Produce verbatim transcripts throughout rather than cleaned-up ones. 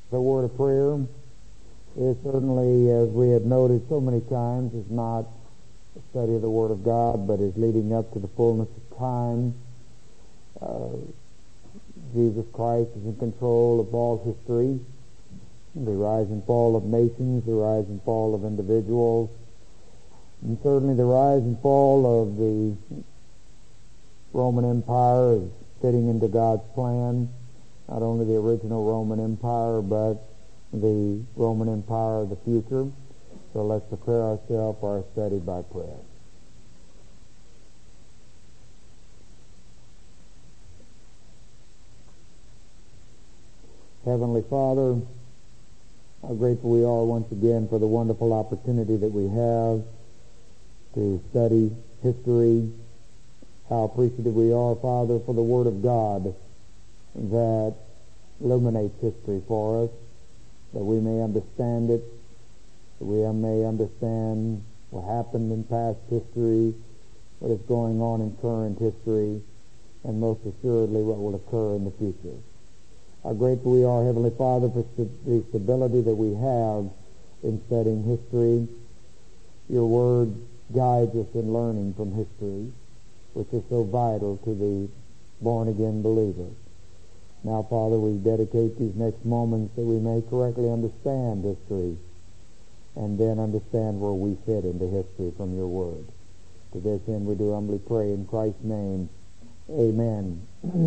The word of prayer is certainly, as we have noted so many times, is not a study of the Word of God, but is leading up to the fullness of time. Uh, Jesus Christ is in control of all history. The rise and fall of nations, the rise and fall of individuals, and certainly the rise and fall of the Roman Empire is fitting into God's plan. Not only the original Roman Empire, but the Roman Empire of the future. So let's prepare ourselves for our study by prayer. Heavenly Father, how grateful we are once again for the wonderful opportunity that we have to study history. How appreciative we are, Father, for the Word of God that illuminates history for us, that we may understand it, that we may understand what happened in past history, what is going on in current history, and most assuredly what will occur in the future. How grateful we are, Heavenly Father, for the stability that we have in studying history. Your Word guides us in learning from history, which is so vital to the born-again believer. Now, Father, we dedicate these next moments that we may correctly understand history and then understand where we fit into history from your Word. To this end, we do humbly pray in Christ's name. Amen.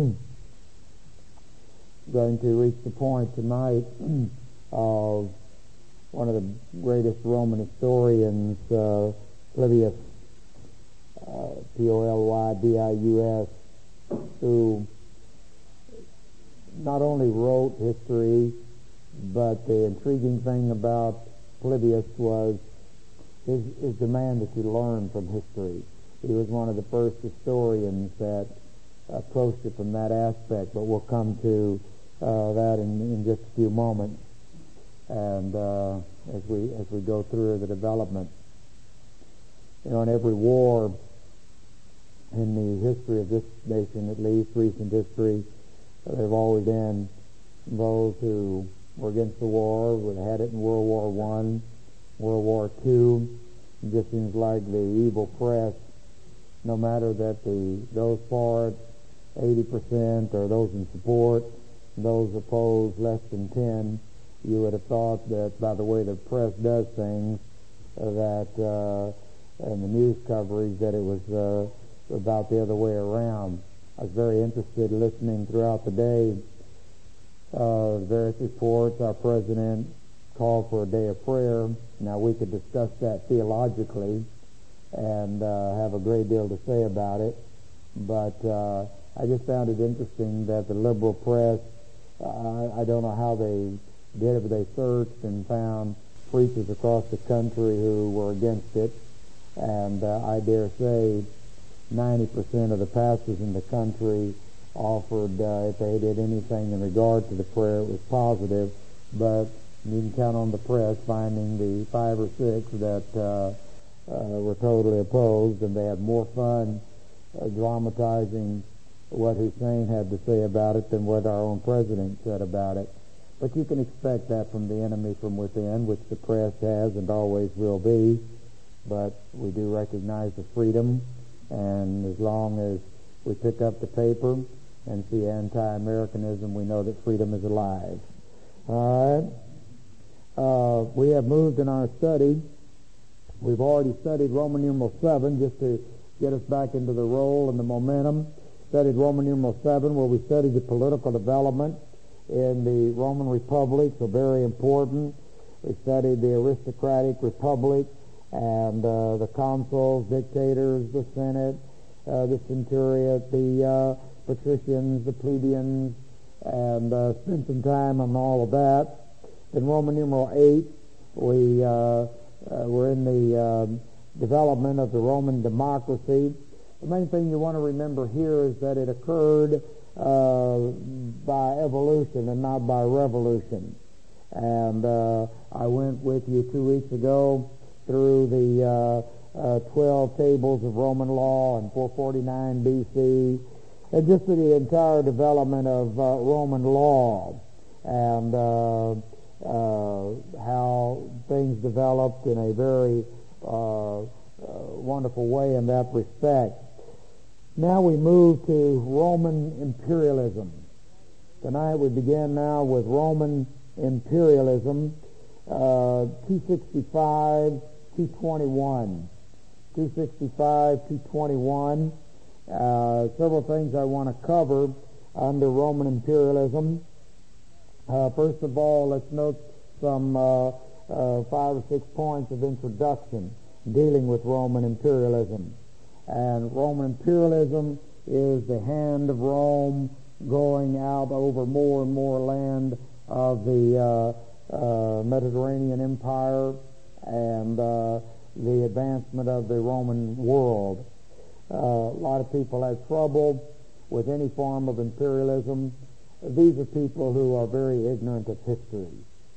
Going to reach the point tonight of one of the greatest Roman historians, uh, Polybius, uh, P O L Y B I U S, who not only wrote history, but the intriguing thing about Polybius was his, his demand that you learn from history. He was one of the first historians that approached it from that aspect, but we'll come to uh, that in, in just a few moments, and uh, as we as we go through the development. You know, in every war in the history of this nation, at least recent history, there have always been those who were against the war. We had it in World War One, World War Two. It just seems like the evil press, no matter that the those for it, eighty percent, or those in support, those opposed less than ten, you would have thought that by the way the press does things, uh, that uh, and the news coverage, that it was uh, about the other way around. I was very interested in listening throughout the day. Uh, various reports. Our president called for a day of prayer. Now, we could discuss that theologically and uh, have a great deal to say about it, but uh, I just found it interesting that the liberal press, uh, I don't know how they did it, but they searched and found preachers across the country who were against it, and uh, I dare say ninety percent of the pastors in the country offered, uh, if they did anything in regard to the prayer, it was positive, but you can count on the press finding the five or six that uh, uh, were totally opposed, and they had more fun uh, dramatizing what Hussein had to say about it than what our own president said about it. But you can expect that from the enemy from within, which the press has and always will be, but we do recognize the freedom. And as long as we pick up the paper and see anti-Americanism, we know that freedom is alive. All right. Uh, we have moved in our study. We've already studied Roman numeral seven, just to get us back into the role and the momentum. Studied Roman numeral seven, where we studied the political development in the Roman Republic, so very important. We studied the aristocratic republic, and uh, the consuls, dictators, the Senate, uh, the centuriate, the uh, patricians, the plebeians, and uh, spent some time on all of that. In Roman numeral eight, we uh, uh, were in the uh, development of the Roman democracy. The main thing you want to remember here is that it occurred uh, by evolution and not by revolution. And uh, I went with you two weeks ago through the uh, uh, twelve tables of Roman law in four forty-nine B C, and just to the entire development of uh, Roman law. and uh, uh, how things developed in a very uh, uh, wonderful way in that respect. Now we move to Roman imperialism. Tonight we begin now with Roman imperialism, uh, two sixty-five, two twenty-one. two sixty-five, two twenty-one. Uh, several things I want to cover under Roman imperialism. Uh, first of all, let's note some uh, uh, five or six points of introduction dealing with Roman imperialism. And Roman imperialism is the hand of Rome going out over more and more land of the uh, uh, Mediterranean Empire and uh, the advancement of the Roman world. Uh, a lot of people have trouble with any form of imperialism. These are people who are very ignorant of history.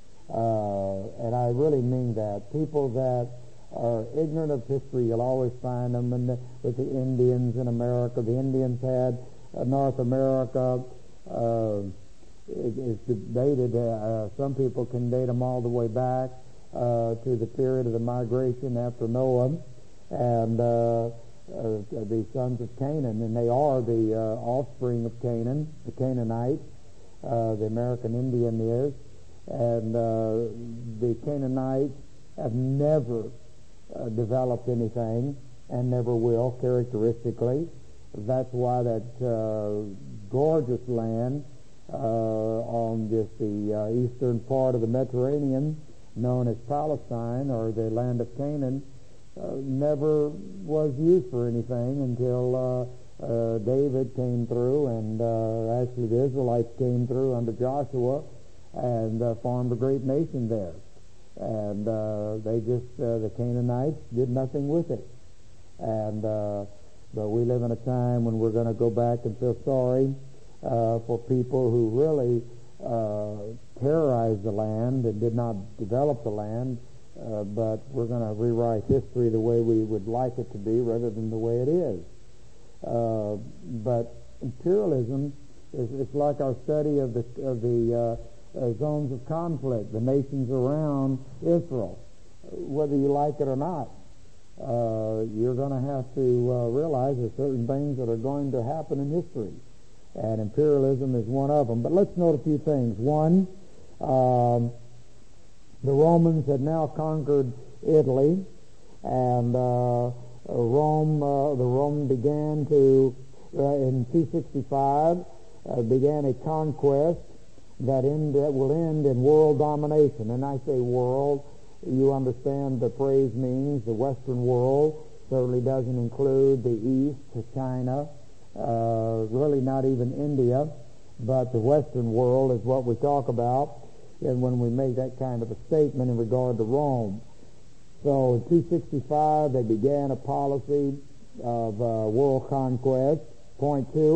Uh, and I really mean that. People that are ignorant of history, you'll always find them in the, with the Indians in America. The Indians had uh, North America. Uh, it, it's debated. Uh, some people can date them all the way back uh, to the period of the migration after Noah and uh, uh, the sons of Canaan. And they are the uh, offspring of Canaan, the Canaanites. Uh, the American Indian is. And uh, the Canaanites have never Uh, developed anything and never will, characteristically. That's why that uh, gorgeous land uh, on just the uh, eastern part of the Mediterranean, known as Palestine or the land of Canaan, uh, never was used for anything until uh, uh, David came through, and uh, actually the Israelites came through under Joshua and uh, formed a great nation there. And uh, they just, uh, the Canaanites did nothing with it. And uh, but we live in a time when we're going to go back and feel sorry uh, for people who really uh, terrorized the land and did not develop the land. Uh, but we're going to rewrite history the way we would like it to be rather than the way it is. Uh, but imperialism is it's like our study of the of the uh, Uh, zones of conflict, the nations around Israel. Whether you like it or not, uh, you're going to have to uh, realize there's certain things that are going to happen in history, and imperialism is one of them. But let's note a few things. One, um, the Romans had now conquered Italy, and uh, Rome, uh, the Rome began to, uh, in two sixty-five, uh, began a conquest that end that will end in world domination. And I say world, you understand the phrase means the Western world. Certainly doesn't include the East, China, uh, really not even India, but the Western world is what we talk about, and when we make that kind of a statement in regard to Rome. So in two sixty-five they began a policy of uh, world conquest. Point two,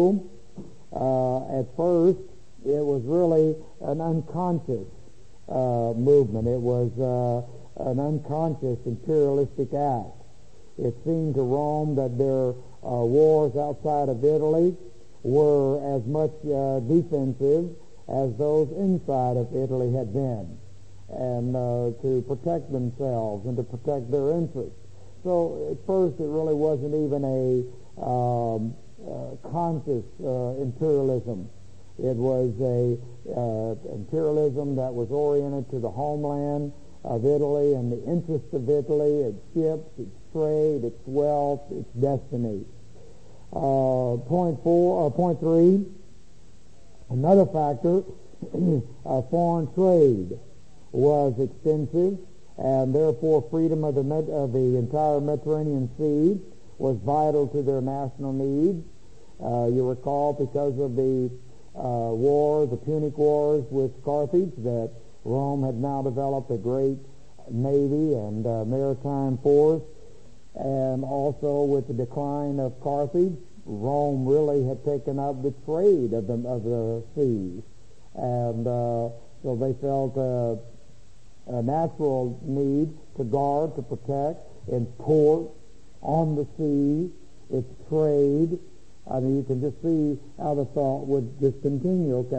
uh, at first it was really an unconscious uh, movement. It was uh, an unconscious imperialistic act. It seemed to Rome that their uh, wars outside of Italy were as much uh, defensive as those inside of Italy had been, and uh, to protect themselves and to protect their interests. So at first it really wasn't even a um, uh, conscious uh, imperialism. It was a uh, imperialism that was oriented to the homeland of Italy and the interests of Italy, its ships, its trade, its wealth, its destiny. Uh, point four, or point three, another factor, uh, foreign trade was extensive, and therefore freedom of the Med- of the entire Mediterranean Sea was vital to their national needs. Uh, you recall, because of the Uh, war, the Punic Wars with Carthage, that Rome had now developed a great navy and uh, maritime force, and also with the decline of Carthage, Rome really had taken up the trade of the, of the seas, and uh, so they felt uh, a natural need to guard, to protect, and port on the sea, its trade. I mean, you can just see how the thought would just continue, okay?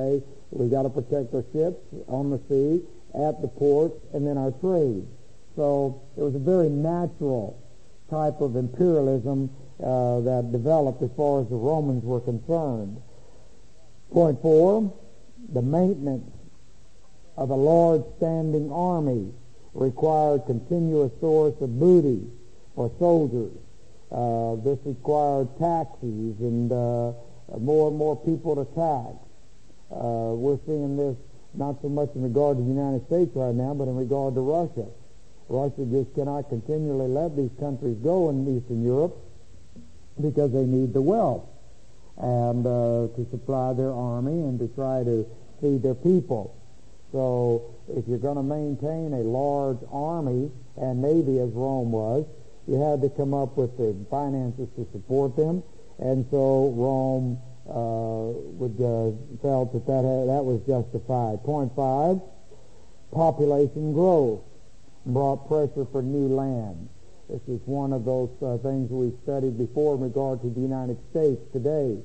we've got to protect our ships on the sea, at the ports, and then our trade. So it was a very natural type of imperialism uh, that developed as far as the Romans were concerned. Point four, the maintenance of a large standing army required continuous source of booty for soldiers. Uh, this required taxes and uh, more and more people to tax. Uh, we're seeing this not so much in regard to the United States right now, but in regard to Russia. Russia just cannot continually let these countries go in Eastern Europe because they need the wealth and uh, to supply their army and to try to feed their people. So if you're going to maintain a large army and navy as Rome was, you had to come up with the finances to support them, and so Rome uh, would uh, felt that that, had, that was justified. Point five, population growth brought pressure for new land. This is one of those uh, things we studied before in regard to the United States today.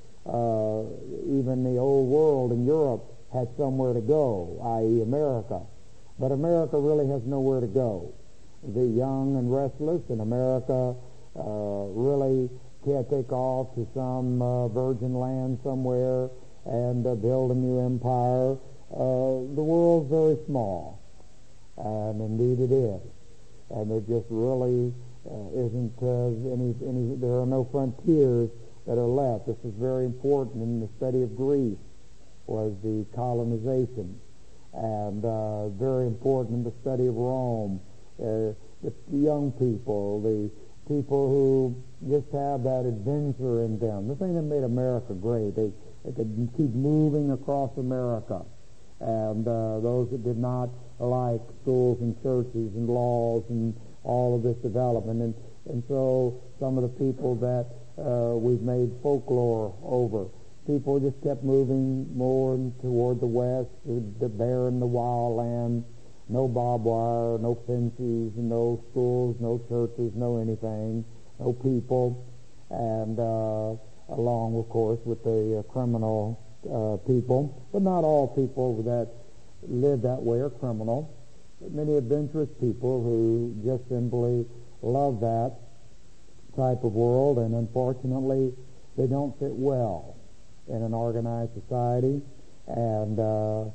Uh, even the old world in Europe had somewhere to go, that is. America. But America really has nowhere to go. The young and restless in America uh, really can't take off to some uh, virgin land somewhere and uh, build a new empire. Uh, the world's very small, and indeed it is. And there just really uh, isn't uh, any, any, there are no frontiers that are left. This is very important in the study of Greece, was the colonization, and uh, very important in the study of Rome. Uh, the young people, the people who just have that adventure in them. The thing that made America great, they, they could keep moving across America. And uh, those that did not like schools and churches and laws and all of this development. And, and so some of the people that uh, we've made folklore over, people just kept moving more toward the west, the barren, the wild land. No barbed wire, no fences, no schools, no churches, no anything, no people, and uh, along, of course, with the uh, criminal uh, people. But not all people that live that way are criminal. But many adventurous people who just simply love that type of world, and unfortunately, they don't fit well in an organized society. And uh,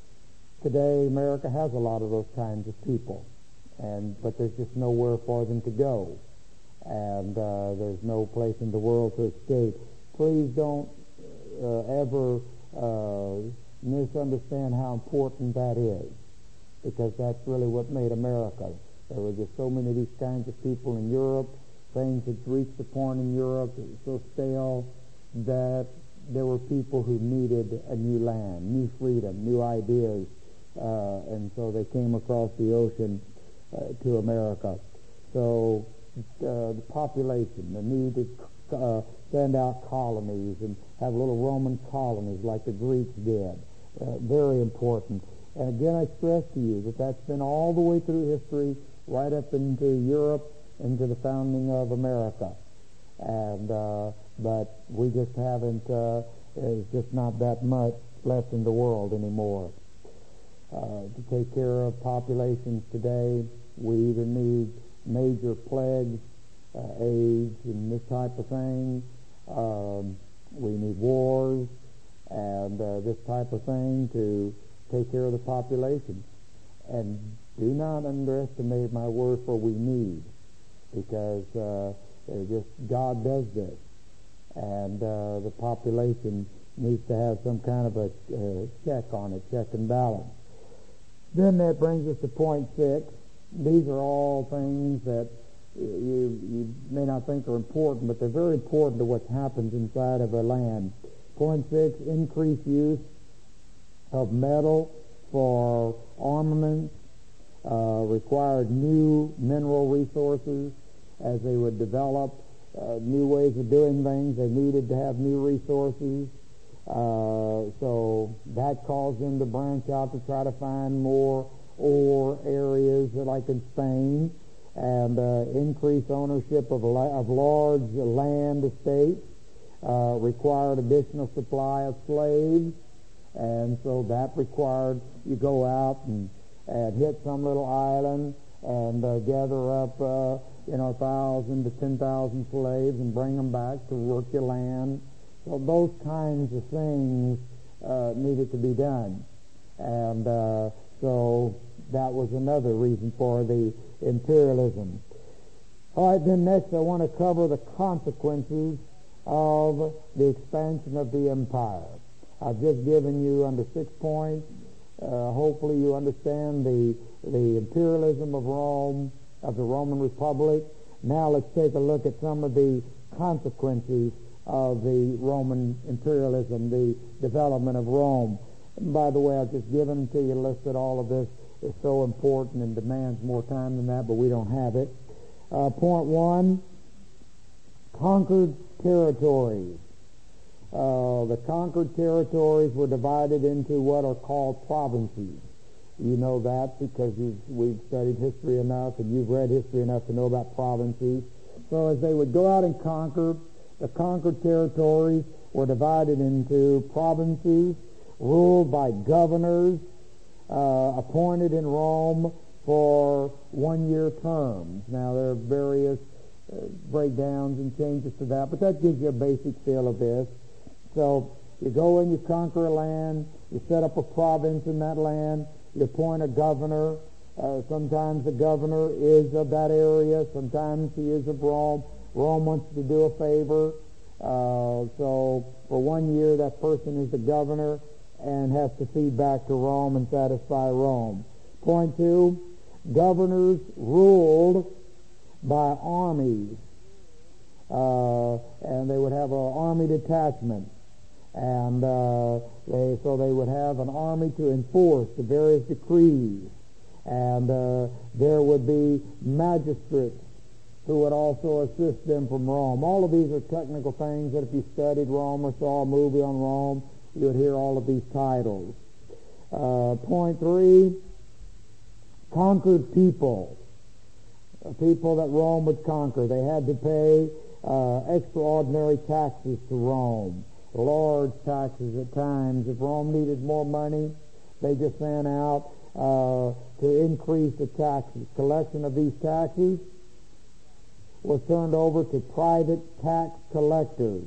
today, America has a lot of those kinds of people, and but there's just nowhere for them to go, and uh, there's no place in the world to escape. Please don't uh, ever uh, misunderstand how important that is, because that's really what made America. There were just so many of these kinds of people in Europe. Things had reached a point in Europe that was so stale that there were people who needed a new land, new freedom, new ideas. Uh, and so they came across the ocean uh, to America. So uh, the population, the need to uh, send out colonies and have little Roman colonies like the Greeks did, uh, very important. And again, I stress to you that that's been all the way through history, right up into Europe, into the founding of America. And uh, but we just haven't, uh, there's just not that much left in the world anymore. Uh, to take care of populations today, we either need major plagues, uh, AIDS, and this type of thing. Um, we need wars and uh, this type of thing to take care of the population. And do not underestimate my word for we need, because uh, just God does this, and uh, the population needs to have some kind of a uh, check on it, check and balance. Then that brings us to point six. These are all things that you, you may not think are important, but they're very important to what happens inside of a land. Point six, increased use of metal for armaments, uh, required new mineral resources as they would develop uh, new ways of doing things. They needed to have new resources. Uh, so that caused them to branch out to try to find more ore areas like in Spain, and uh, increase ownership of, la- of large land estates, uh, required additional supply of slaves, And so that required you go out and, and hit some little island and uh, gather up, uh, you know, a thousand to ten thousand slaves and bring them back to work your land. So those kinds of things uh, needed to be done. And uh, so that was another reason for the imperialism. All right, then next I want to cover the consequences of the expansion of the empire. I've just given you under six points. Uh, hopefully you understand the, the imperialism of Rome, of the Roman Republic. Now let's take a look at some of the consequences of the Roman imperialism, the development of Rome. And by the way, I've just given to you a list that all of this is so important and demands more time than that, but we don't have it. Uh, point one, conquered territories. Uh, the conquered territories were divided into what are called provinces. You know that because you've, we've studied history enough and you've read history enough to know about provinces. So as they would go out and conquer, the conquered territories were divided into provinces ruled by governors uh, appointed in Rome for one-year terms. Now there are various uh, breakdowns and changes to that, but that gives you a basic feel of this. So you go and you conquer a land, you set up a province in that land, you appoint a governor. Uh, sometimes the governor is of that area, sometimes he is of Rome. Rome wants to do a favor. Uh, so for one year that person is the governor and has to feed back to Rome and satisfy Rome. Point two, governors ruled by armies. Uh, and they would have an army detachment. And uh, they, so they would have an army to enforce the various decrees. And uh, there would be magistrates who would also assist them from Rome. All of these are technical things that if you studied Rome or saw a movie on Rome, you would hear all of these titles. Uh, point three, conquered people. Uh, people that Rome would conquer. They had to pay uh, extraordinary taxes to Rome. Large taxes at times. If Rome needed more money, they just sent out uh, to increase the taxes. Collection of these taxes was turned over to private tax collectors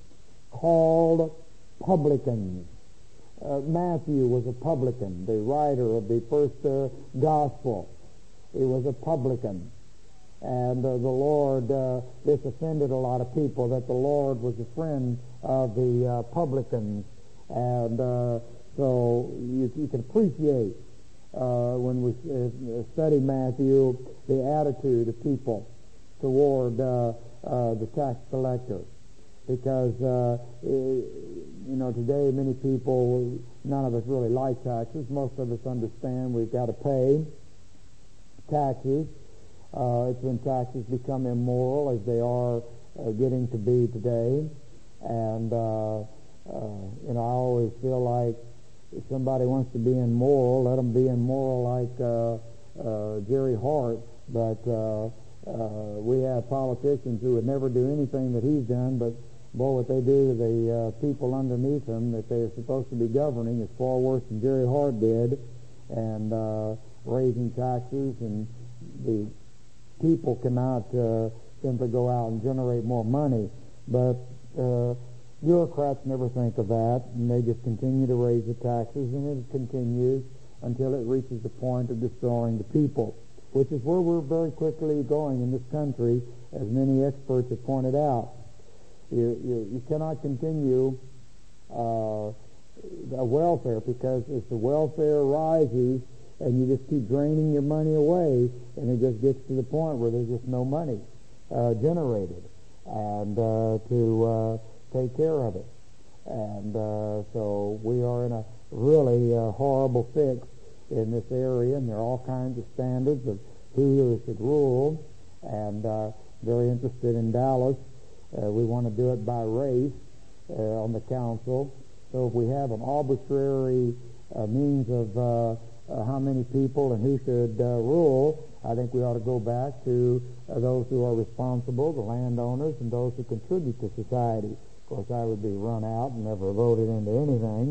called publicans. Uh, Matthew was a publican, the writer of the first uh, gospel. He was a publican. And uh, the Lord, uh, this offended a lot of people, that the Lord was a friend of the uh, publicans. And uh, so you, you can appreciate uh, when we uh, study Matthew the attitude of people toward uh, uh, the tax collector. Because, uh, you know, today many people, none of us really like taxes. Most of us understand we've got to pay taxes. Uh, it's when taxes become immoral, as they are uh, getting to be today. And, uh, uh, you know, I always feel like if somebody wants to be immoral, let them be immoral like uh, uh, Jerry Hart. But uh, uh, we have politicians who would never do anything that he's done, but, boy, what they do to the uh, people underneath them that they're supposed to be governing is far worse than Jerry Hart did. And uh, raising taxes, and the people cannot uh, simply go out and generate more money. But uh, bureaucrats never think of that, and they just continue to raise the taxes, and it continues until it reaches the point of destroying the people, which is where we're very quickly going in this country, as many experts have pointed out. You, you, you cannot continue uh, a welfare, because as the welfare rises, and you just keep draining your money away, and it just gets to the point where there's just no money uh, generated and uh, to uh, take care of it. And uh, so we are in a really uh, horrible fix in this area, and there are all kinds of standards of who should rule. And uh, very interested in Dallas. Uh, we want to do it by race uh, on the council. So if we have an arbitrary uh, means of uh, uh, how many people and who should uh, rule, I think we ought to go back to uh, those who are responsible, the landowners, and those who contribute to society. Of course, I would be run out and never voted into anything,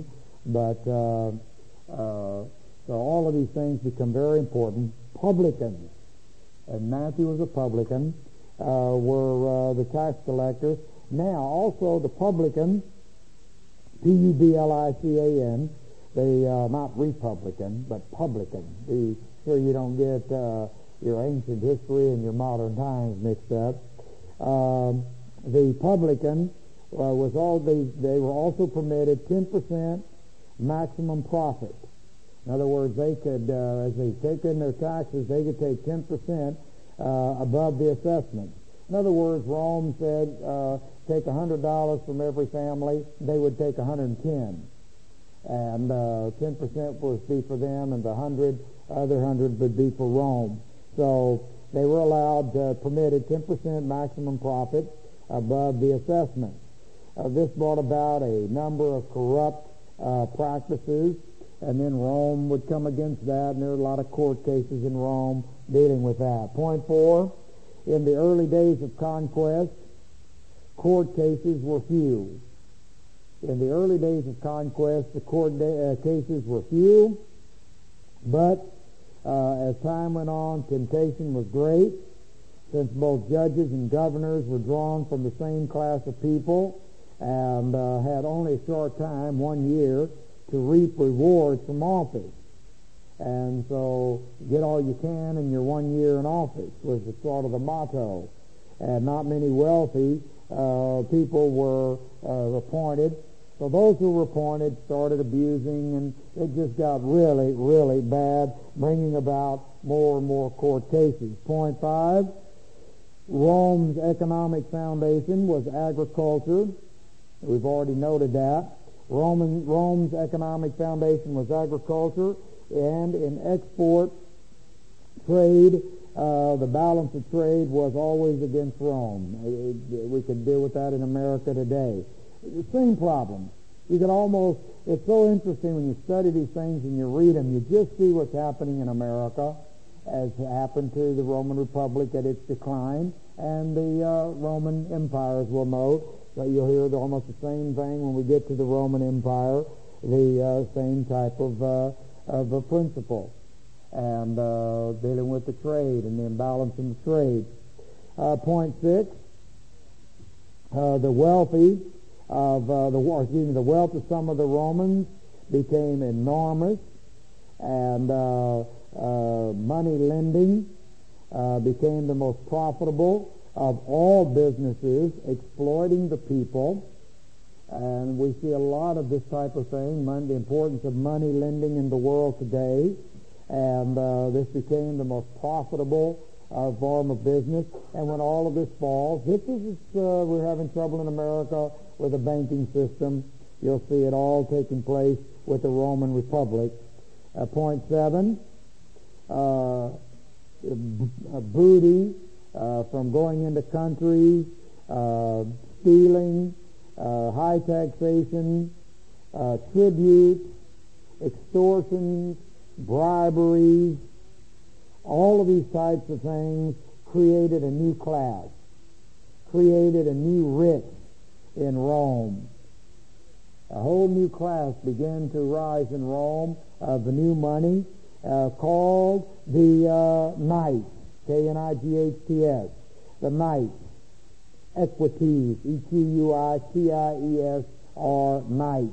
But uh, uh, so all of these things become very important. Publicans, and Matthew was a publican, uh, were uh, the tax collectors. Now, also the publican, P U B L I C A N, the uh, not Republican, but publican. The, sure you don't get uh, your ancient history and your modern times mixed up. Um, the publican uh, was all they they were also permitted ten percent maximum profit. In other words, they could, uh, as they take in their taxes, they could take ten percent uh, above the assessment. In other words, Rome said, uh, take one hundred dollars from every family, they would take one hundred ten. And uh, ten percent would be for them, and the hundred, other hundred would be for Rome. So they were allowed, uh, permitted ten percent maximum profit above the assessment. Uh, this brought about a number of corrupt uh, practices, and then Rome would come against that, and there were a lot of court cases in Rome dealing with that. Point four, in the early days of conquest, court cases were few. In the early days of conquest, the court da- uh, cases were few, but uh, as time went on, temptation was great, since both judges and governors were drawn from the same class of people and uh, had only a short time, one year, to reap rewards from office. And so get all you can in your one year in office was the sort of the motto. And not many wealthy uh, people were uh, appointed. So those who were appointed started abusing, and it just got really, really bad, bringing about more and more court cases. Point five, Rome's economic foundation was agriculture. We've already noted that. Roman, Rome's economic foundation was agriculture, and in export trade, uh, the balance of trade was always against Rome. It, we can deal with that in America today. The same problem. You can almost, it's so interesting when you study these things and you read them, you just see what's happening in America as happened to the Roman Republic at its decline, and the uh, Roman Empire, as we'll note. But you'll hear the, almost the same thing when we get to the Roman Empire, the uh, same type of, uh, of a principle, and uh, dealing with the trade and the imbalance in the trade. Uh, point six, uh, the wealthy of uh, the excuse me, the wealth of some of the Romans became enormous, and uh, uh, money lending uh, became the most profitable of all businesses, exploiting the people. And we see a lot of this type of thing, money, the importance of money lending in the world today. And uh, this became the most profitable uh, form of business. And when all of this falls, this is, uh, we're having trouble in America with the banking system. You'll see it all taking place with the Roman Republic. Uh, point seven, uh, b- booty, Uh, from going into countries, uh, stealing, uh, high taxation, uh, tributes, extortions, briberies, all of these types of things created a new class, created a new rich in Rome. A whole new class began to rise in Rome of the new money uh, called the uh, knights. K N I G H T S, the knights, equites, E Q U I T I E S, or knights.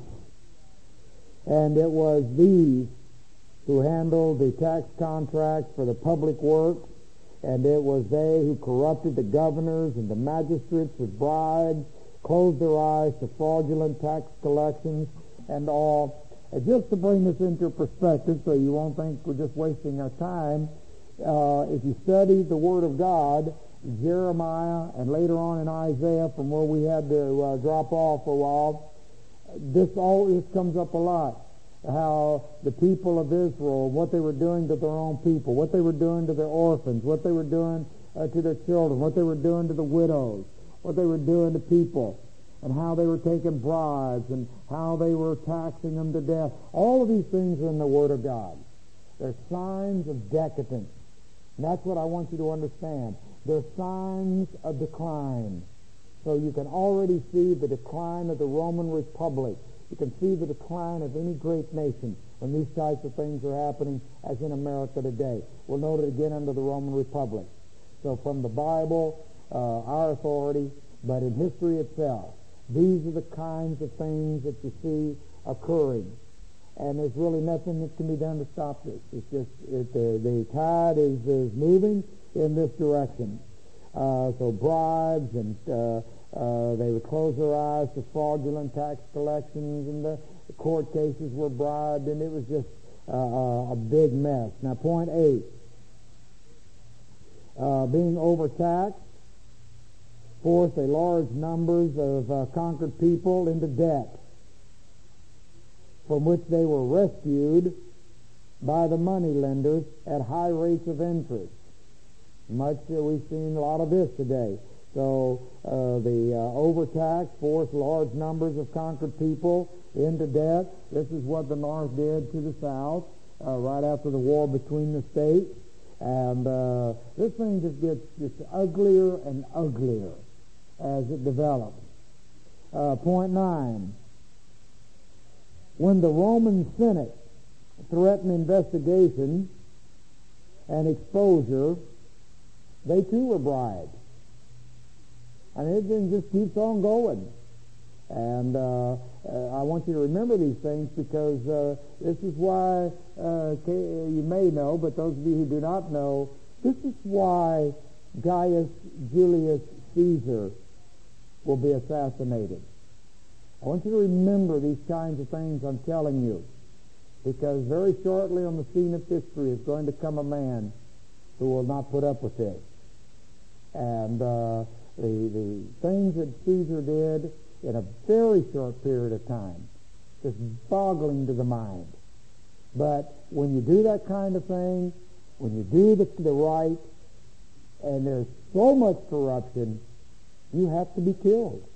And it was these who handled the tax contracts for the public works, and it was they who corrupted the governors and the magistrates with bribes, closed their eyes to fraudulent tax collections, and all. And just to bring this into perspective so you won't think we're just wasting our time, Uh, if you study the Word of God, Jeremiah, and later on in Isaiah, from where we had to uh, drop off for a while, this all this comes up a lot. How the people of Israel, what they were doing to their own people, what they were doing to their orphans, what they were doing uh, to their children, what they were doing to the widows, what they were doing to people, and how they were taking bribes, and how they were taxing them to death. All of these things are in the Word of God. They're signs of decadence. And that's what I want you to understand. They're signs of decline. So you can already see the decline of the Roman Republic You can see the decline of any great nation when these types of things are happening, as in America today. We'll note it again under the Roman Republic. So from the Bible, uh, our authority, but in history itself, these are the kinds of things that you see occurring. And there's really nothing that can be done to stop this. It's just it, the, the tide is, is moving in this direction. Uh, so bribes, and uh, uh, they would close their eyes to fraudulent tax collections, and the, the court cases were bribed, and it was just uh, a big mess. Now, point eight, uh, being overtaxed forced a large numbers of uh, conquered people into debt, from which they were rescued by the money lenders at high rates of interest. Much uh, we've seen a lot of this today. So uh, the uh, overtax forced large numbers of conquered people into debt. This is what the North did to the South uh, right after the war between the states. And uh, this thing just gets just uglier and uglier as it develops. Uh, point nine. When the Roman Senate threatened investigation and exposure, they too were bribed. I mean, it just keeps on going. And uh, uh, I want you to remember these things, because uh, this is why, uh, you may know, but those of you who do not know, this is why Gaius Julius Caesar will be assassinated. I want you to remember these kinds of things I'm telling you, because very shortly on the scene of history is going to come a man who will not put up with this. And uh, the, the things that Caesar did in a very short period of time, just boggling to the mind. But when you do that kind of thing, when you do the, the right, and there's so much corruption, you have to be killed.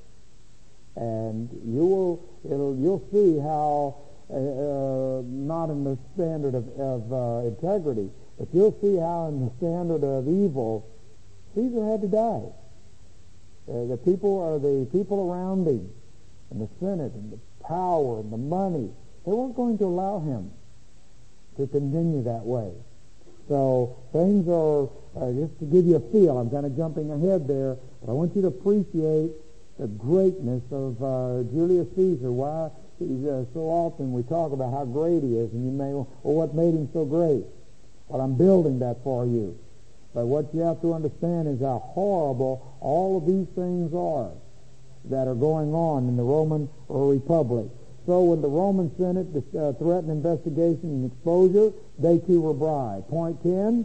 And you will, it'll, you'll see how, uh, uh, not in the standard of, of uh, integrity, but you'll see how in the standard of evil, Caesar had to die. Uh, the people are the people around him, and the Senate, and the power, and the money. They weren't going to allow him to continue that way. So things are, uh, just to give you a feel, I'm kind of jumping ahead there, but I want you to appreciate the greatness of uh, Julius Caesar. Why he's, uh, so often we talk about how great he is, and you may, well, what made him so great? Well, I'm building that for you. But what you have to understand is how horrible all of these things are that are going on in the Roman Republic. So when the Roman Senate uh, threatened investigation and exposure, they too were bribed. Point ten,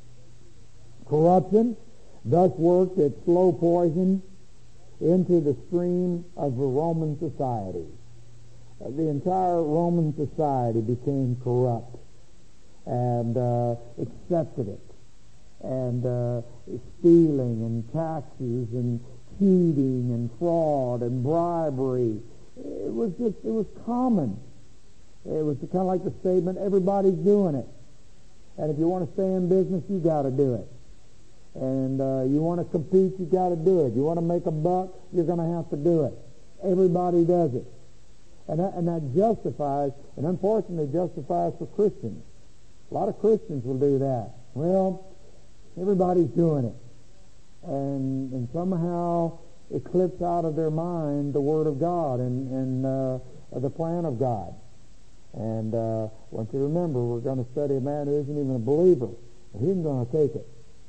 corruption thus worked its slow poison into the stream of the Roman society. Uh, the entire Roman society became corrupt and uh, accepted it. And uh, stealing and taxes and cheating and fraud and bribery. It was just, it was common. It was kind of like the statement, everybody's doing it. And if you want to stay in business, you got to do it. And uh, you want to compete, you got to do it. You want to make a buck, you're going to have to do it. Everybody does it. And that, and that justifies, and unfortunately justifies for Christians. A lot of Christians will do that. Well, everybody's doing it. And, and somehow eclipse out of their mind the Word of God and, and uh, the plan of God. And uh, I want you to remember, we're going to study a man who isn't even a believer. He isn't going to take it.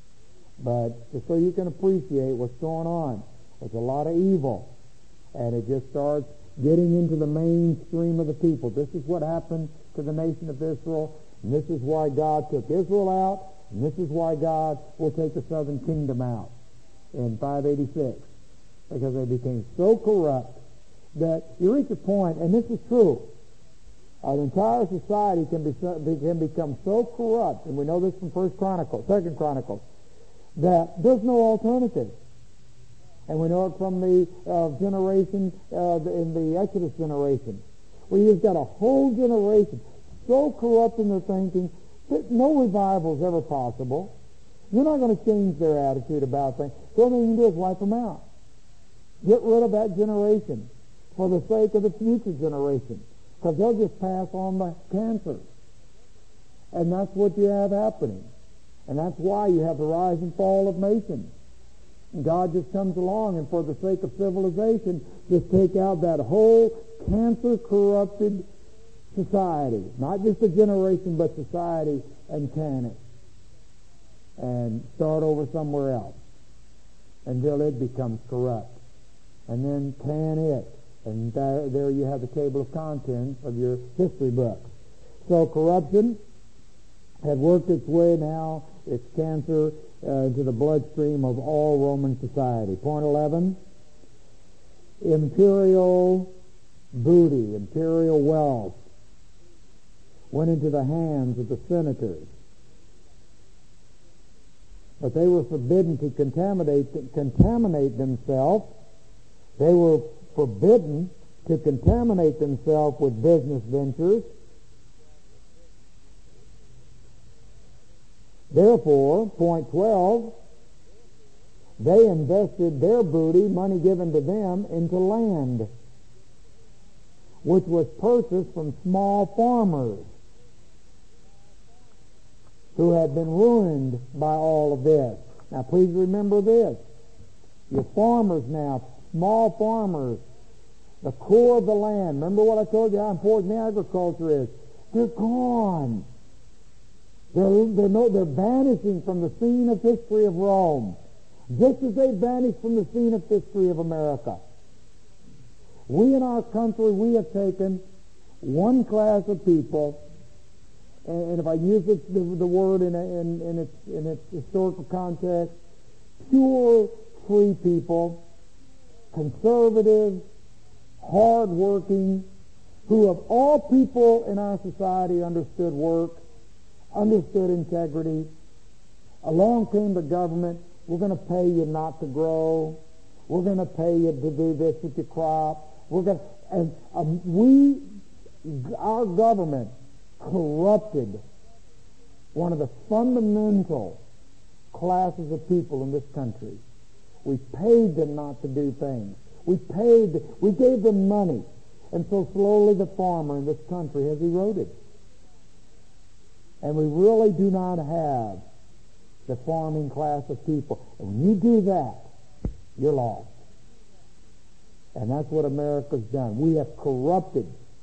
But just so you can appreciate what's going on, there's a lot of evil. And it just starts getting into the mainstream of the people. This is what happened to the nation of Israel. And this is why God took Israel out. And this is why God will take the southern kingdom out in five eighty-six. Because they became so corrupt that you reach a point, and this is true, an entire society can, be, can become so corrupt, and we know this from First Chronicles, Second Chronicles, that there's no alternative. And we know it from the uh, generation, uh, in the Exodus generation, where you've got a whole generation so corrupt in their thinking that no revival is ever possible. You're not going to change their attitude about things. The only thing you can do is wipe them out. Get rid of that generation. for the sake of the future generation, because they'll just pass on the cancer. And that's what you have happening. And that's why you have the rise and fall of nations. And God just comes along and for the sake of civilization, just take out that whole cancer-corrupted society. Not just a generation, but society, and can it. And start over somewhere else until it becomes corrupt. And then can it. And there, there you have the table of contents of your history book. So corruption had worked its way now, its cancer, uh, into the bloodstream of all Roman society. Point eleven, imperial booty, imperial wealth went into the hands of the senators. But they were forbidden to contaminate, contaminate themselves. They were forbidden to contaminate themselves with business ventures. Therefore, point twelve, they invested their booty, money given to them, into land, which was purchased from small farmers who had been ruined by all of this. Now, please remember this. Your farmers now, small farmers, the core of the land. Remember what I told you how important agriculture is. They're gone. They're, they're, no, they're vanishing from the scene of history of Rome, just as they vanished from the scene of history of America. We in our country, we have taken one class of people, and, and if I use it, the, the word in, a, in, in, its, in its historical context, pure free people, conservative, hard-working, who of all people in our society understood work, understood integrity. Along came the government. We're going to pay you not to grow. We're going to pay you to do this with your crop. We're going to, and um, we, our government, corrupted one of the fundamental classes of people in this country. We paid them not to do things. We paid, we gave them money. And so slowly the farmer in this country has eroded. And we really do not have the farming class of people. And when you do that, you're lost. And that's what America's done. We have corrupted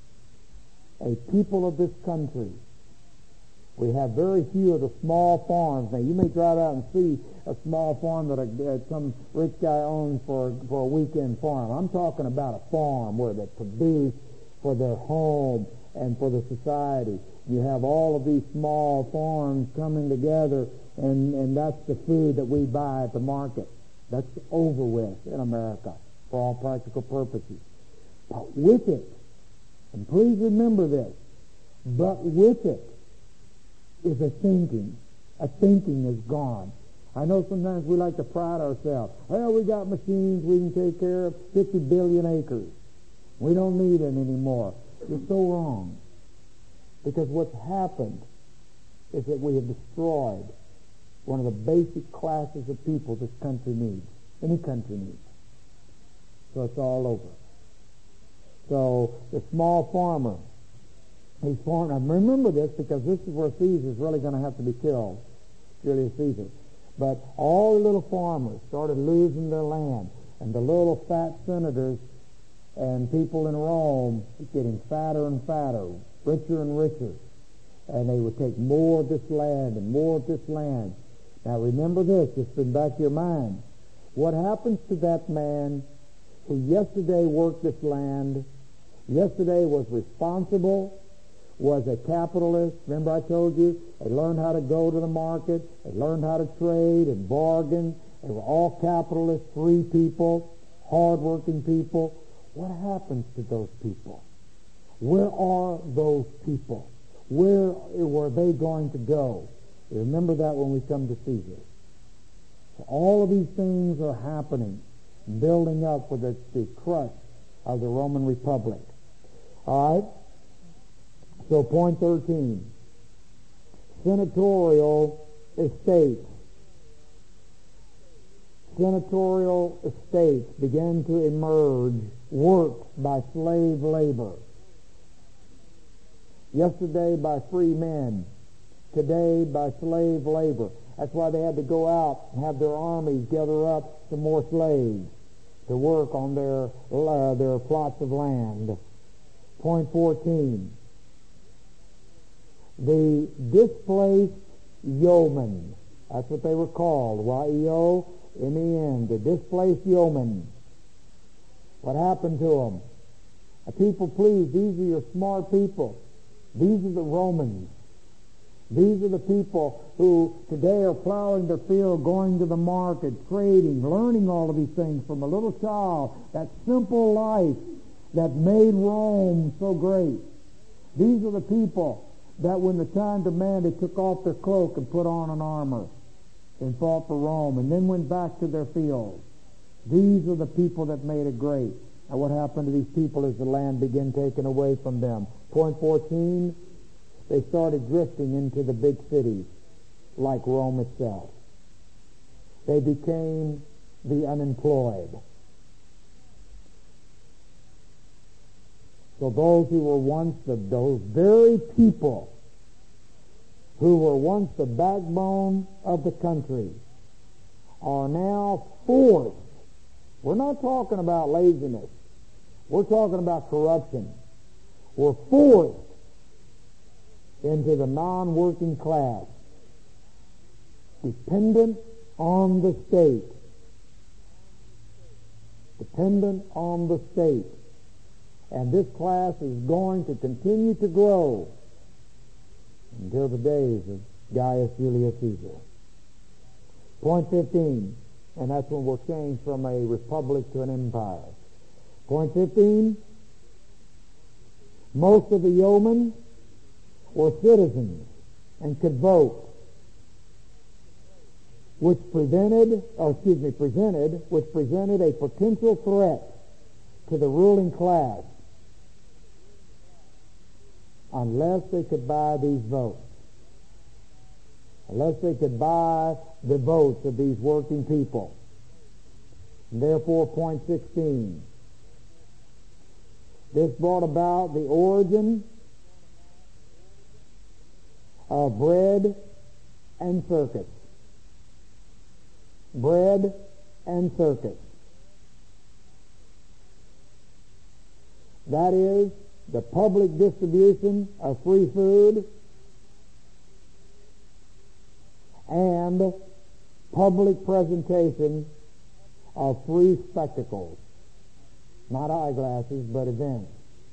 a people of this country. We have very few of the small farms. Now, you may drive out and see a small farm that a, uh, some rich guy owns for, for a weekend farm. I'm talking about a farm where they produce for their home and for the society. You have all of these small farms coming together, and, and that's the food that we buy at the market. That's over with in America for all practical purposes. But with it, and please remember this, but with it is a thinking. A thinking is gone. I know sometimes we like to pride ourselves. Well, we got machines, we can take care of fifty billion acres. We don't need it anymore. You're so wrong. Because what's happened is that we have destroyed one of the basic classes of people this country needs. Any country needs. So it's all over. So the small farmer, he's farming. Now remember this, because this is where Caesar's really going to have to be killed, Julius Caesar. But all the little farmers started losing their land, and the little fat senators and people in Rome getting fatter and fatter, richer and richer, and they would take more of this land and more of this land. Now remember this, just in the back of your mind. What happens to that man who yesterday worked this land, yesterday was responsible, was a capitalist? Remember I told you, they learned how to go to the market, they learned how to trade and bargain. They were all capitalists, free people, hard-working people. What happens to those people? Where are those people? Where were they going to go? You remember that when we come to Caesar. So all of these things are happening, building up for the, the crush of the Roman Republic. All right? So point thirteen, senatorial estates. senatorial estates began to emerge, worked by slave labor. Yesterday by free men, today by slave labor. That's why they had to go out and have their armies gather up some more slaves to work on their uh, their plots of land. Point fourteen. The displaced yeomen. That's what they were called. Y E O M E N. The displaced yeomen. What happened to them? A people pleased. These are your smart people. These are the Romans. These are the people who today are plowing their field, going to the market, trading, learning all of these things from a little child. That simple life that made Rome so great. These are the people that when the time demanded took off their cloak and put on an armor and fought for Rome and then went back to their fields. These are the people that made it great. Now what happened to these people as the land began taken away from them? Point fourteen, they started drifting into the big cities like Rome itself. They became the unemployed. So those who were once the, those very people who were once the backbone of the country are now forced. We're not talking about laziness. We're talking about corruption. We're forced into the non-working class, dependent on the state. Dependent on the state. And this class is going to continue to grow until the days of Gaius Julius Caesar. Point fifteen, and that's when we'll change from a republic to an empire. Point fifteen, most of the yeomen were citizens and could vote, which prevented, or excuse me, presented, which presented a potential threat to the ruling class unless they could buy these votes. Unless they could buy the votes of these working people. And therefore, point sixteen. This brought about the origin of bread and circus. Bread and circus. That is, the public distribution of free food and public presentation of free spectacles. Not eyeglasses, but events.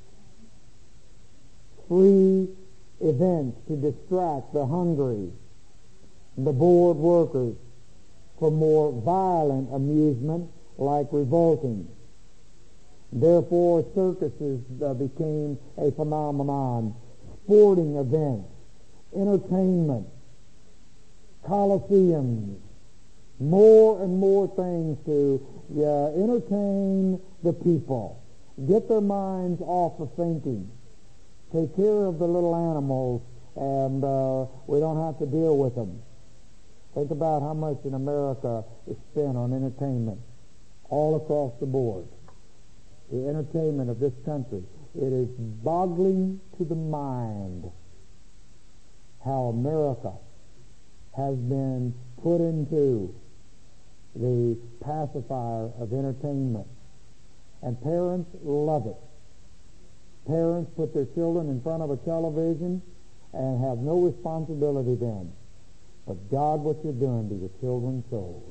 Free events to distract the hungry, the bored workers from more violent amusement like revolting. Therefore, circuses uh, became a phenomenon, sporting events, entertainment, coliseums, more and more things to uh, entertain the people, get their minds off of thinking, take care of the little animals, and uh, we don't have to deal with them. Think about how much in America is spent on entertainment all across the board. The entertainment of this country. It is boggling to the mind how America has been put into the pacifier of entertainment. And parents love it. Parents put their children in front of a television and have no responsibility then. But God, what you're doing to your children's souls.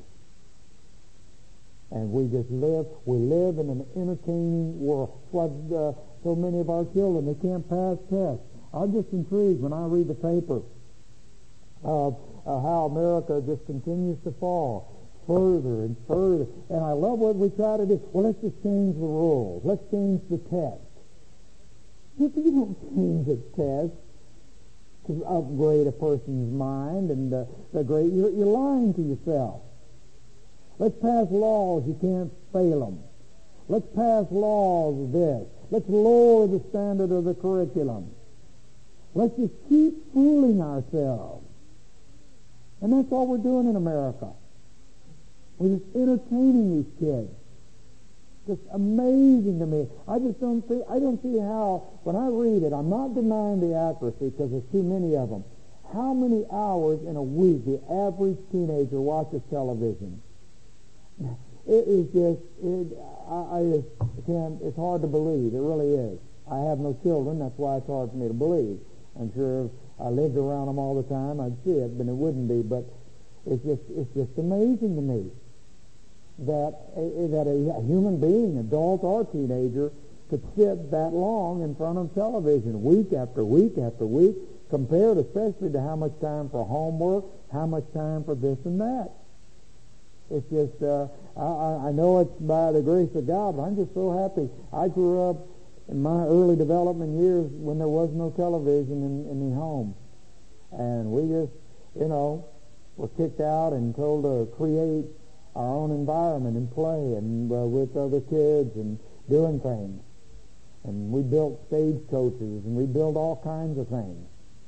And we just live, we live in an entertaining world. What uh, so many of our children, they can't pass tests. I'm just intrigued when I read the paper of uh, how America just continues to fall further and further. And I love what we try to do. Well, let's just change the rules. Let's change the test. You, you don't change a test to upgrade a person's mind and uh, the great. You're, you're lying to yourself. Let's pass laws, you can't fail them. Let's pass laws of this. Let's lower the standard of the curriculum. Let's just keep fooling ourselves. And that's all we're doing in America. We're just entertaining these kids. Just amazing to me. I just don't see, I don't see how, when I read it, I'm not denying the accuracy because there's too many of them. How many hours in a week the average teenager watches television? It is just, it, I, I just can't, it's hard to believe. It really is. I have no children. That's why it's hard for me to believe. I'm sure if I lived around them all the time, I'd see it, but it wouldn't be. But it's just, it's just amazing to me that a, that a, a human being, adult or teenager, could sit that long in front of television week after week after week, compared especially to how much time for homework, how much time for this and that. It's just, uh, I, I know it's by the grace of God, but I'm just so happy. I grew up in my early development years when there was no television in, in the home. And we just, you know, were kicked out and told to create our own environment and play and uh, with other kids and doing things. And we built stagecoaches and we built all kinds of things.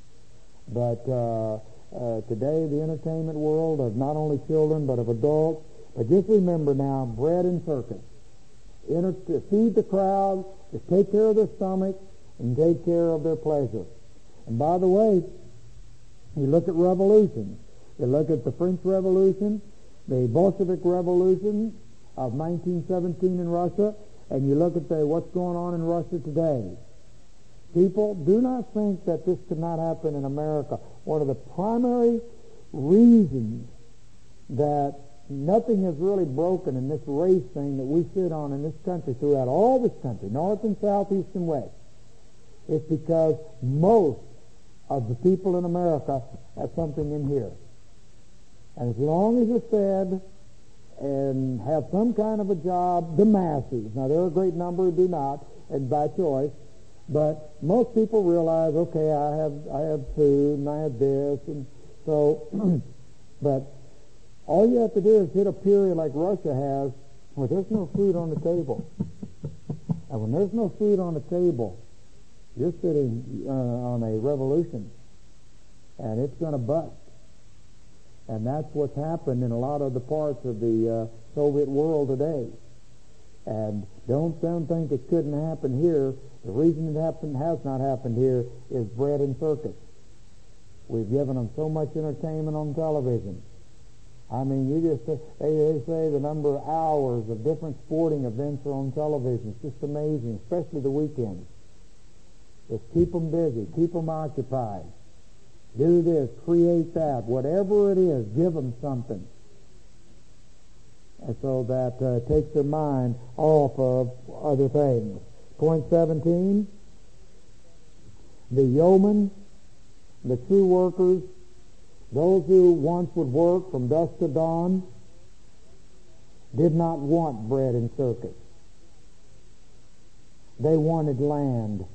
But uh, uh, today, the entertainment world of not only children but of adults. But just remember now, bread and circus. Enter, to feed the crowd, to take care of their stomach, and take care of their pleasure. And by the way, you look at revolutions. You look at the French Revolution, the Bolshevik Revolution of nineteen seventeen in Russia, and you look at the, what's going on in Russia today. People, do not think that this could not happen in America. One of the primary reasons that nothing has really broken in this race thing that we sit on in this country, throughout all this country, north and south, east and west, is because most of the people in America have something in here. And as long as you're fed and have some kind of a job, the masses, now there are a great number who do not, and by choice, but most people realize, okay, I have I have food and I have this, and so, but all you have to do is hit a period like Russia has, where there's no food on the table. And when there's no food on the table, you're sitting uh, on a revolution, and it's going to bust. And that's what's happened in a lot of the parts of the uh, Soviet world today. And don't, don't think it couldn't happen here. The reason it happened, has not happened here is bread and circus. We've given them so much entertainment on television. I mean, you just, they, they say the number of hours of different sporting events are on television. It's just amazing, especially the weekends. Just keep them busy, keep them occupied. Do this, create that, whatever it is, give them something. And so that uh, takes their mind off of other things. Point seventeen, the yeomen, the true workers, those who once would work from dusk to dawn, did not want bread and circus. They wanted land.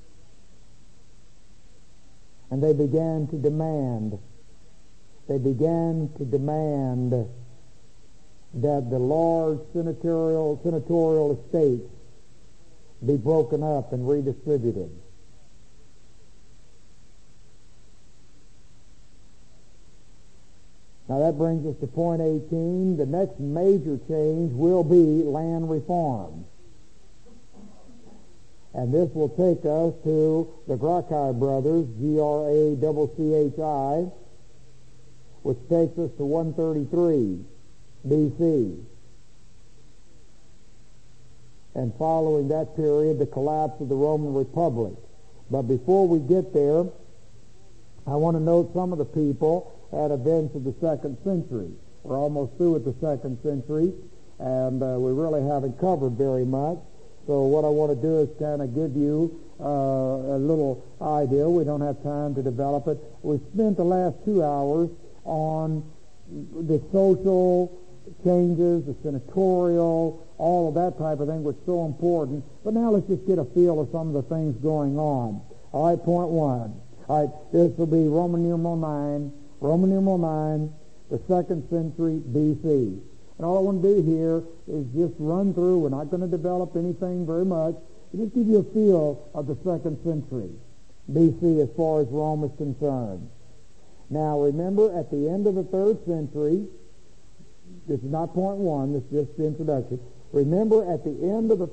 And they began to demand, they began to demand that the large senatorial, senatorial estates be broken up and redistributed. Now that brings us to point eighteen. The next major change will be land reform. And this will take us to the Gracchi brothers, G R A C C H I, which takes us to one thirty-three B C. And following that period, the collapse of the Roman Republic. But before we get there, I want to note some of the people at events of the second century. We're almost through with the second century, and uh, we really haven't covered very much. So what I want to do is kind of give you uh, a little idea. We don't have time to develop it. We've spent the last two hours on the social changes, the senatorial, all of that type of thing, which is so important. But now let's just get a feel of some of the things going on. All right, point one. All right, this will be Roman numeral nine, Roman numeral nine, the second century B C. And all I want to do here is just run through. We're not going to develop anything very much. Just give you a feel of the second century B C as far as Rome is concerned. Now remember, at the end of the third century, this is not point one, this is just the introduction. Remember, at the end of the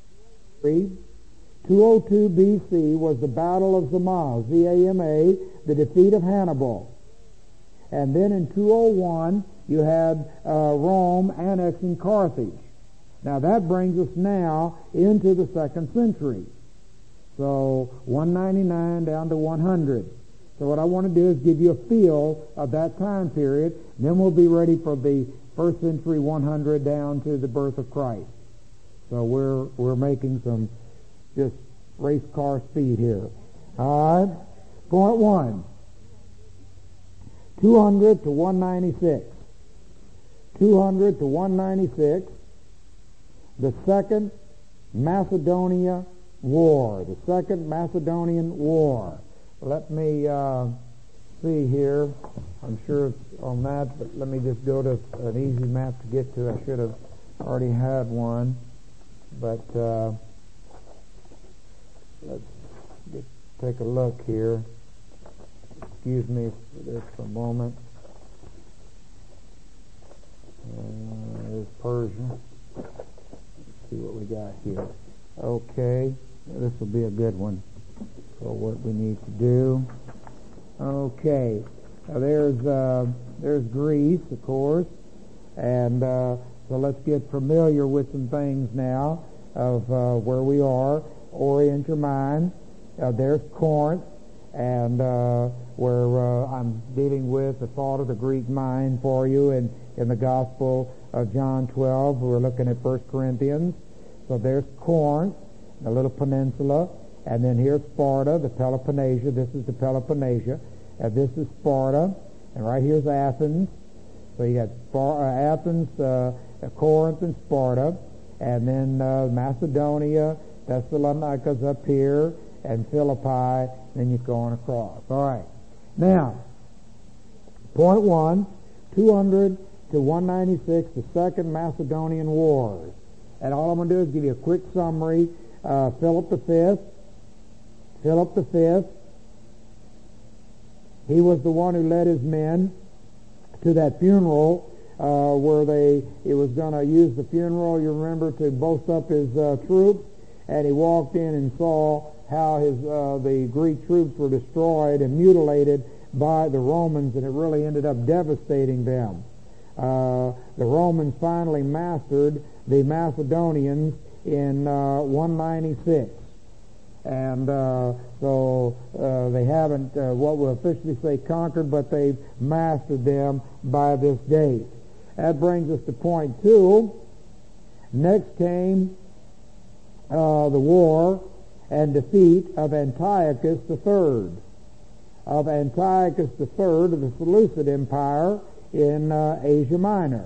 two oh two B C was the Battle of Zama, Z A M A, the defeat of Hannibal. And then in two oh one, you had uh, Rome annexing Carthage. Now that brings us now into the second century. So one ninety-nine down to one hundred. So what I want to do is give you a feel of that time period. Then we'll be ready for the first century one hundred down to the birth of Christ. So we're we're making some just race car speed here. All right. Point one. two hundred to one ninety-six. two hundred to one ninety-six. The Second Macedonia War. The Second Macedonian War. Let me uh, see here. I'm sure it's on that, but let me just go to an easy map to get to. I should have already had one. But uh, let's just take a look here. Excuse me for this for a moment. Uh, there's Persia. Let's see what we got here. Okay, this will be a good one for what we need to do. Okay, now there's uh, there's Greece, of course, and uh, so let's get familiar with some things now of uh, where we are. Orient your mind. Uh, there's Corinth, and uh, where uh, I'm dealing with the thought of the Greek mind for you in, in the Gospel of John twelve. We're looking at First Corinthians. So there's Corinth, a little peninsula, and then here's Sparta, the Peloponnesia. This is the Peloponnesia, and this is Sparta, and right here's Athens. So you got Spar- uh, Athens, uh, Corinth, and Sparta, and then uh, Macedonia, Thessalonica's up here, and Philippi, then you go on across. All right. Now, point one, two hundred to one ninety-six, the Second Macedonian Wars. And all I'm going to do is give you a quick summary. Uh, Philip the Fifth, Philip the Fifth, he was the one who led his men to that funeral uh, where they, he was going to use the funeral, you remember, to boast up his uh, troops. And he walked in and saw how his uh, the Greek troops were destroyed and mutilated by the Romans, and it really ended up devastating them. Uh, the Romans finally mastered the Macedonians in uh, one ninety-six. And uh, so uh, they haven't, uh, what we'll officially say conquered, but they've mastered them by this date. That brings us to point two. Next came uh, the war and defeat of Antiochus the Third. Of Antiochus the Third of the Seleucid Empire in uh, Asia Minor.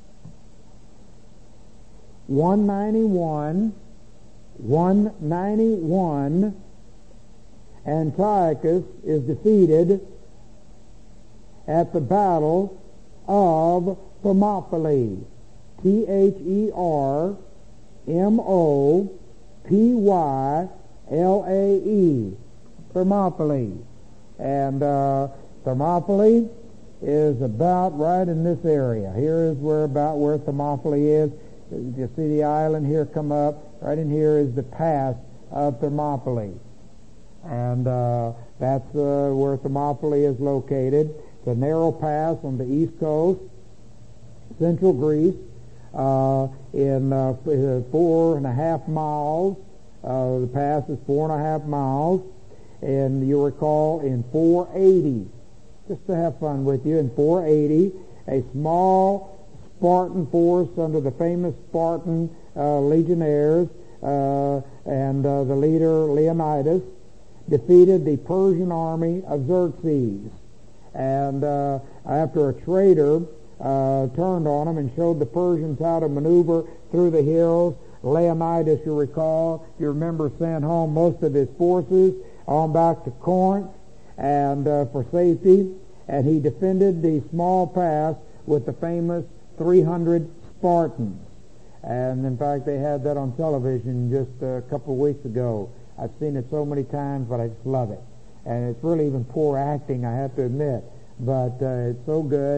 one ninety-one, one ninety-one, Antiochus is defeated at the Battle of Thermopylae. T H E R M O P Y L A E. Thermopylae. And uh, Thermopylae is about right in this area. Here is where about where Thermopylae is. You see the island here come up. Right in here is the pass of Thermopylae. And uh, that's uh, where Thermopylae is located. It's a narrow pass on the east coast, central Greece, uh, in uh, four and a half miles. Uh, the pass is four and a half miles. And you recall in four eighty, just to have fun with you, in four eighty, a small Spartan force under the famous Spartan uh, legionnaires uh, and uh, the leader Leonidas defeated the Persian army of Xerxes. And uh, after a traitor uh, turned on them and showed the Persians how to maneuver through the hills, Leonidas, you recall, you remember, sent home most of his forces on back to Corinth and uh, for safety, and he defended the small pass with the famous three hundred Spartans. And in fact, they had that on television just a couple of weeks ago. I've seen it so many times, but I just love it. And it's really even poor acting, I have to admit. But uh, it's so good,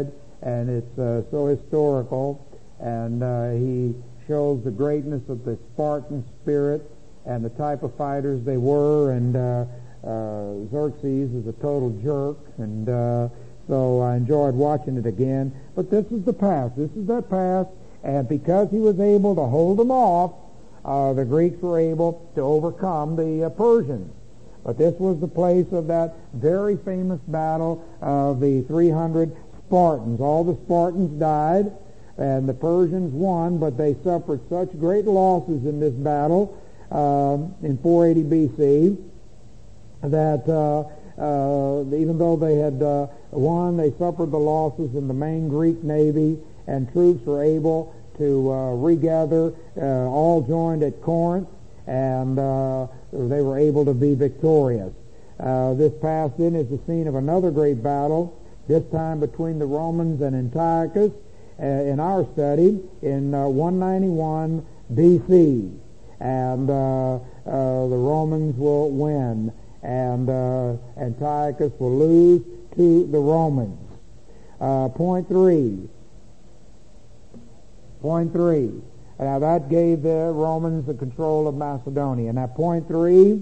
and it's uh, so historical, and uh, he shows the greatness of the Spartan spirit and the type of fighters they were, and uh, uh, Xerxes is a total jerk, and uh, so I enjoyed watching it again. But this is the past. This is their past, and because he was able to hold them off, uh, the Greeks were able to overcome the uh, Persians. But this was the place of that very famous battle of the three hundred Spartans. All the Spartans died, and the Persians won, but they suffered such great losses in this battle um, in four eighty B C that uh, uh, even though they had uh, won, they suffered the losses in the main Greek navy, and troops were able to uh, regather, uh, all joined at Corinth, and uh, they were able to be victorious. Uh, this past then is the scene of another great battle, this time between the Romans and Antiochus, uh, in our study in uh, one ninety-one B C. And uh, uh, the Romans will win, and uh, Antiochus will lose to the Romans. Uh, point three. Point three. Now that gave the Romans the control of Macedonia. Now point three,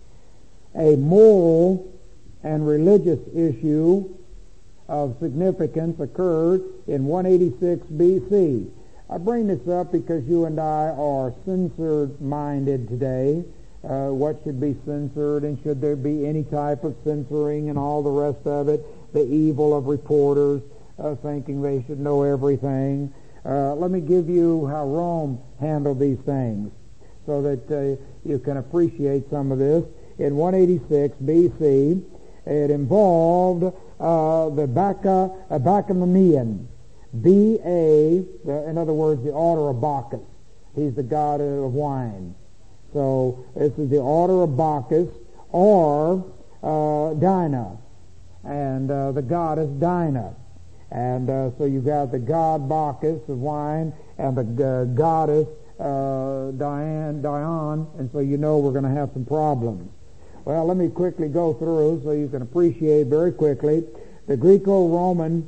a moral and religious issue of significance occurred in one eighty-six B C. I bring this up because you and I are censored-minded today. Uh, what should be censored, and should there be any type of censoring, and all the rest of it, the evil of reporters uh, thinking they should know everything. Uh, let me give you how Rome handled these things so that uh, you can appreciate some of this. In one eighty-six B C, it involved uh, the Baca, uh, Bacchanalian, B A, the, in other words, the order of Bacchus. He's the god of wine. So this is the order of Bacchus, or uh, Dinah, and uh, the goddess Dinah. And uh, so you got the god Bacchus of wine and the uh, goddess uh, Diane, Diane, and so you know we're going to have some problems. Well, let me quickly go through so you can appreciate very quickly the Greco-Roman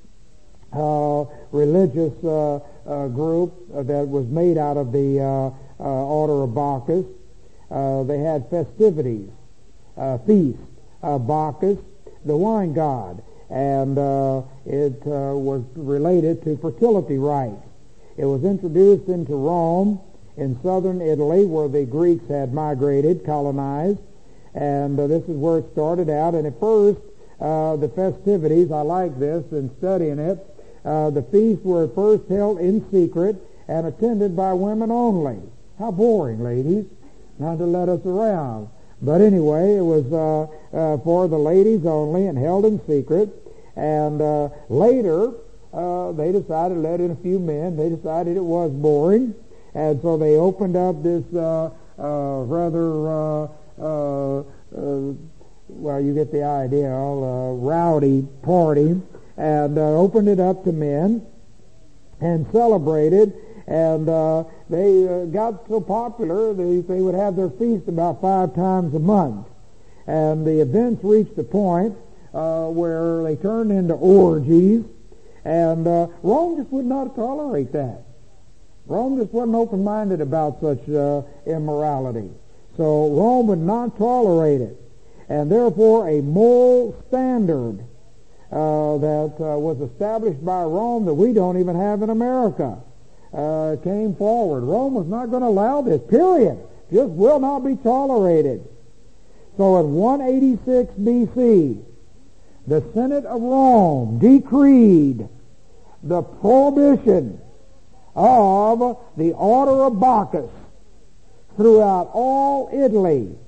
uh, religious uh, uh, group that was made out of the uh, uh, order of Bacchus. Uh, they had festivities, uh, feasts of Bacchus, the wine god. And uh, it uh, was related to fertility rites. It was introduced into Rome in southern Italy, where the Greeks had migrated, colonized, and uh, this is where it started out. And at first, uh, the festivities, I like this in studying it, uh, the feasts were at first held in secret and attended by women only. How boring, ladies, not to let us around. But anyway, it was uh, uh, for the ladies only and held in secret. And uh, later, uh, they decided to let in a few men. They decided it was boring. And so they opened up this uh, uh, rather, uh, uh, uh, well, you get the idea, uh, rowdy party, and uh, opened it up to men and celebrated. And uh, they uh, got so popular they, they would have their feast about five times a month. And the events reached the point uh, where they turned into orgies, and uh, Rome just would not tolerate that. Rome just wasn't open-minded about such uh, immorality. So Rome would not tolerate it. And therefore a moral standard uh, that uh, was established by Rome that we don't even have in America Uh, came forward. Rome was not going to allow this, period. Just will not be tolerated. So in one eighty-six B C, the Senate of Rome decreed the prohibition of the order of Bacchus throughout all Italy.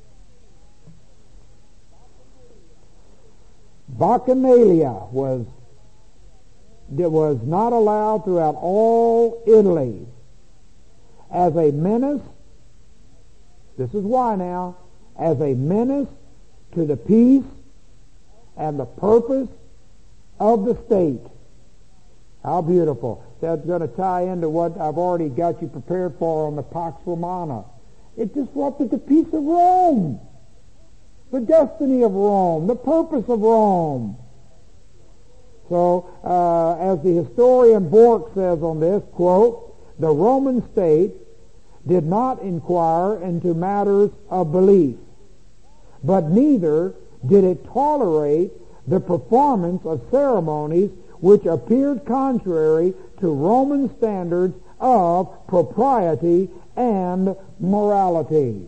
Bacchanalia was that was not allowed throughout all Italy as a menace, this is why now, as a menace to the peace and the purpose of the state. How beautiful. That's going to tie into what I've already got you prepared for on the Pax Romana. It disrupted the peace of Rome, the destiny of Rome, the purpose of Rome. So, uh, as the historian Bork says on this, quote, the Roman state did not inquire into matters of belief, but neither did it tolerate the performance of ceremonies which appeared contrary to Roman standards of propriety and morality.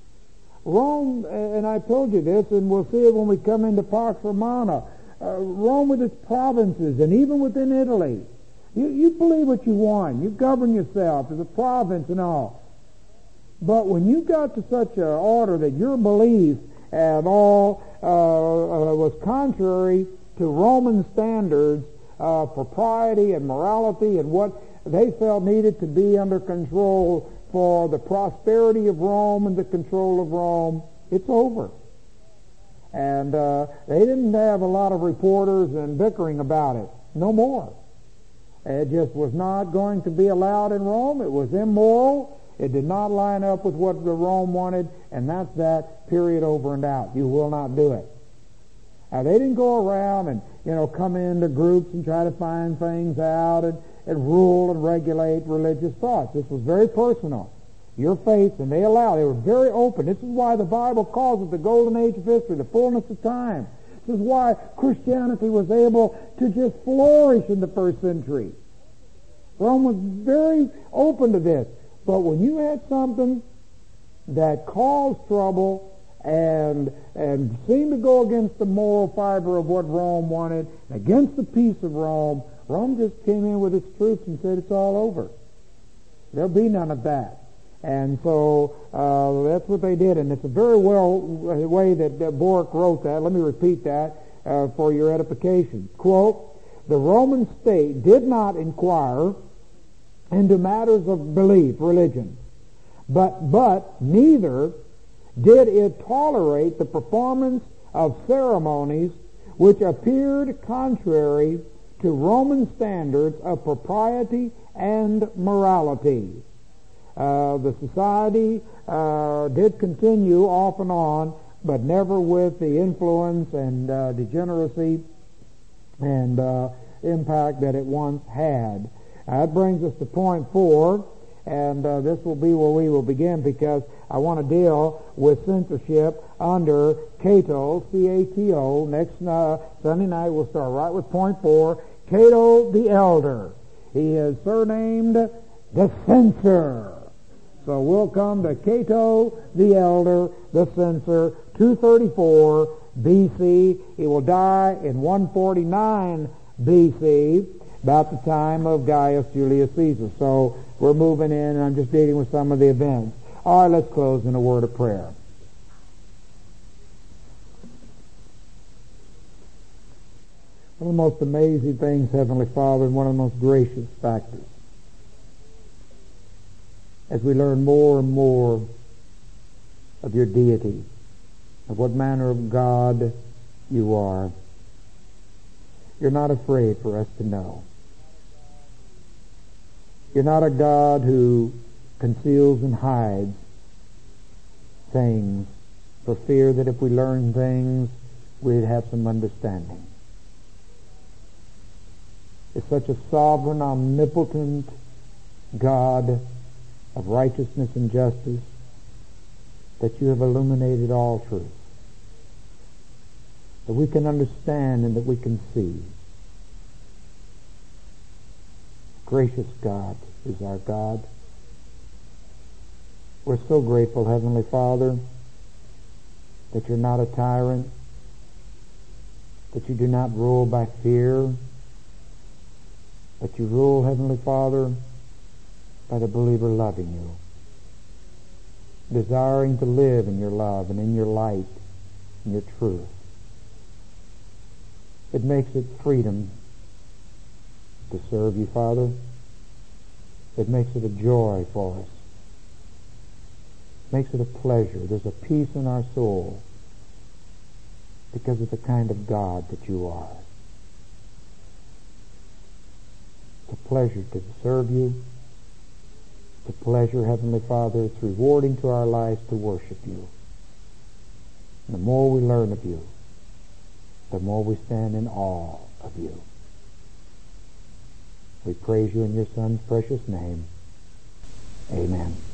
Rome, and I told you this, and we'll see it when we come into Pax Romana, uh, Rome with its provinces, and even within Italy, you, you believe what you want. You govern yourself as a province and all. But when you got to such an order that your belief and all uh, uh, was contrary to Roman standards of propriety and morality and what they felt needed to be under control for the prosperity of Rome and the control of Rome, it's over. And uh, they didn't have a lot of reporters and bickering about it. No more. It just was not going to be allowed in Rome. It was immoral. It did not line up with what the Rome wanted, and that's that, period, over and out. You will not do it. Now, they didn't go around and, you know, come into groups and try to find things out and, and rule and regulate religious thoughts. This was very personal. Your faith, and they allowed, they were very open. This is why the Bible calls it the golden age of history, the fullness of time. This is why Christianity was able to just flourish in the first century. Rome was very open to this. But when you had something that caused trouble and and seemed to go against the moral fiber of what Rome wanted, against the peace of Rome, Rome just came in with its troops and said it's all over. There'll be none of that. And so uh, that's what they did, and it's a very well way that uh, Bork wrote that. Let me repeat that uh, for your edification. Quote, the Roman state did not inquire into matters of belief, religion, but but neither did it tolerate the performance of ceremonies which appeared contrary to Roman standards of propriety and morality. Uh, the society uh, did continue off and on, but never with the influence and uh, degeneracy and uh, impact that it once had. Uh, that brings us to point four, and uh, this will be where we will begin, because I want to deal with censorship under Cato, C A T O. Next uh, Sunday night we'll start right with point four, Cato the Elder. He is surnamed the Censor. So we'll come to Cato the Elder, the Censor, two thirty-four B C. He will die in one forty-nine B C, about the time of Gaius Julius Caesar. So we're moving in, and I'm just dealing with some of the events. All right, let's close in a word of prayer. One of the most amazing things, Heavenly Father, and one of the most gracious factors, as we learn more and more of your deity, of what manner of God you are, you're not afraid for us to know. You're not a God who conceals and hides things for fear that if we learn things, we'd have some understanding. It's such a sovereign, omnipotent God of righteousness and justice that you have illuminated all truth, that we can understand and that we can see. Gracious God is our God. We're so grateful, Heavenly Father, that you're not a tyrant, that you do not rule by fear, but you rule, Heavenly Father, by the believer loving you, desiring to live in your love and in your light and your truth. It makes it freedom to serve you, Father. It makes it a joy for us. It makes it a pleasure. There's a peace in our soul because of the kind of God that you are. It's a pleasure to serve you. It's a pleasure, Heavenly Father. It's rewarding to our lives to worship you. And the more we learn of you, the more we stand in awe of you. We praise you in your Son's precious name. Amen.